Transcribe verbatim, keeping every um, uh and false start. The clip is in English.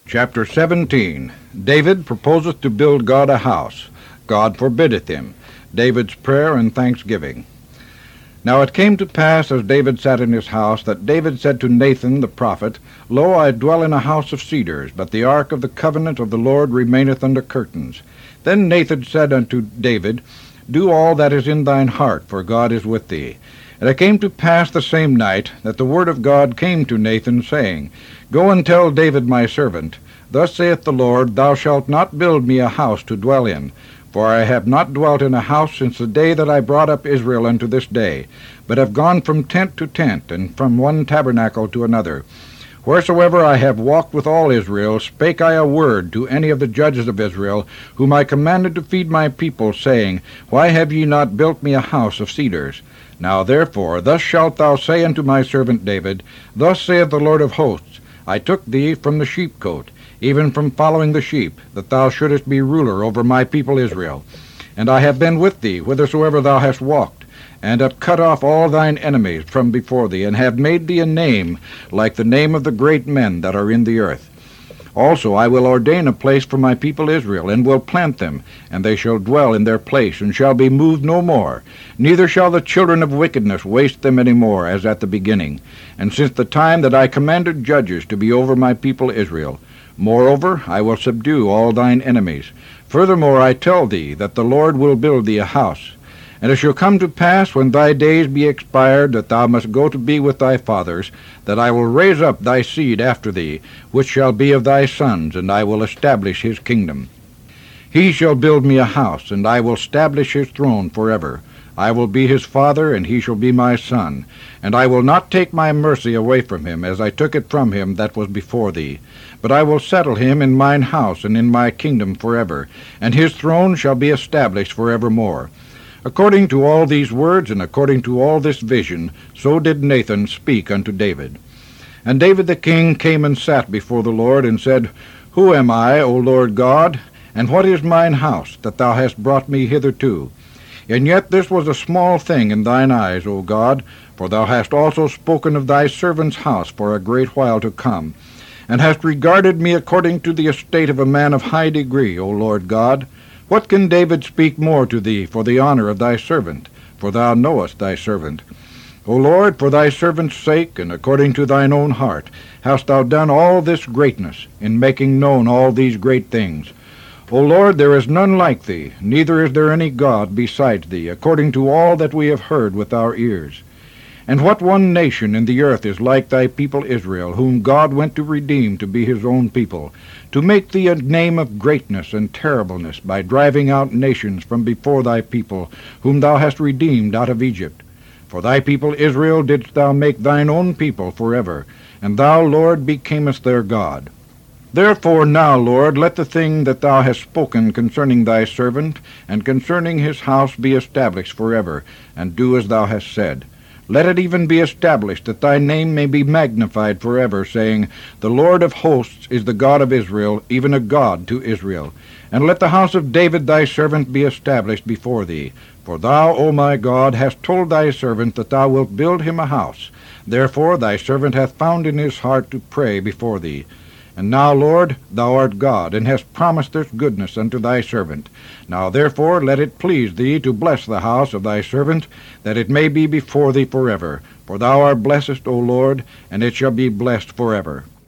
Chapter seventeen. David proposeth to build God a house. God forbiddeth him. David's prayer and thanksgiving. Now it came to pass, as David sat in his house, that David said to Nathan the prophet, Lo, I dwell in a house of cedars, but the ark of the covenant of the Lord remaineth under curtains. Then Nathan said unto David, Do all that is in thine heart, for God is with thee. And it came to pass the same night that the word of God came to Nathan, saying, Go and tell David my servant, Thus saith the Lord, Thou shalt not build me a house to dwell in. For I have not dwelt in a house since the day that I brought up Israel unto this day, but have gone from tent to tent, and from one tabernacle to another. Wheresoever I have walked with all Israel, spake I a word to any of the judges of Israel, whom I commanded to feed my people, saying, Why have ye not built me a house of cedars? Now therefore, thus shalt thou say unto my servant David, Thus saith the Lord of hosts, I took thee from the sheepcote, even from following the sheep, that thou shouldest be ruler over my people Israel. And I have been with thee whithersoever thou hast walked, and have cut off all thine enemies from before thee, and have made thee a name like the name of the great men that are in the earth. Also I will ordain a place for my people Israel, and will plant them, and they shall dwell in their place, and shall be moved no more. Neither shall the children of wickedness waste them any more, as at the beginning, and since the time that I commanded judges to be over my people Israel. Moreover, I will subdue all thine enemies. Furthermore, I tell thee that the Lord will build thee a house. And it shall come to pass, when thy days be expired, that thou must go to be with thy fathers, that I will raise up thy seed after thee, which shall be of thy sons, and I will establish his kingdom. He shall build me a house, and I will establish his throne forever. I will be his father, and he shall be my son. And I will not take my mercy away from him, as I took it from him that was before thee. But I will settle him in mine house and in my kingdom forever, and his throne shall be established forevermore. According to all these words, and according to all this vision, so did Nathan speak unto David. And David the king came and sat before the Lord, and said, Who am I, O Lord God? And what is mine house, that thou hast brought me hitherto? And yet this was a small thing in thine eyes, O God, for thou hast also spoken of thy servant's house for a great while to come, and hast regarded me according to the estate of a man of high degree, O Lord God. What can David speak more to thee for the honor of thy servant? For thou knowest thy servant. O Lord, for thy servant's sake, and according to thine own heart, hast thou done all this greatness, in making known all these great things. O Lord, there is none like thee, neither is there any God besides thee, according to all that we have heard with our ears. And what one nation in the earth is like thy people Israel, whom God went to redeem to be his own people, to make thee a name of greatness and terribleness, by driving out nations from before thy people, whom thou hast redeemed out of Egypt? For thy people Israel didst thou make thine own people forever, and thou, Lord, becamest their God. Therefore now, Lord, let the thing that thou hast spoken concerning thy servant, and concerning his house, be established forever, and do as thou hast said. Let it even be established, that thy name may be magnified forever, saying, The Lord of hosts is the God of Israel, even a God to Israel. And let the house of David thy servant be established before thee. For thou, O my God, hast told thy servant that thou wilt build him a house. Therefore thy servant hath found in his heart to pray before thee. And now, Lord, thou art God, and hast promised this goodness unto thy servant. Now therefore let it please thee to bless the house of thy servant, that it may be before thee forever. For thou art blessed, O Lord, and it shall be blessed forever.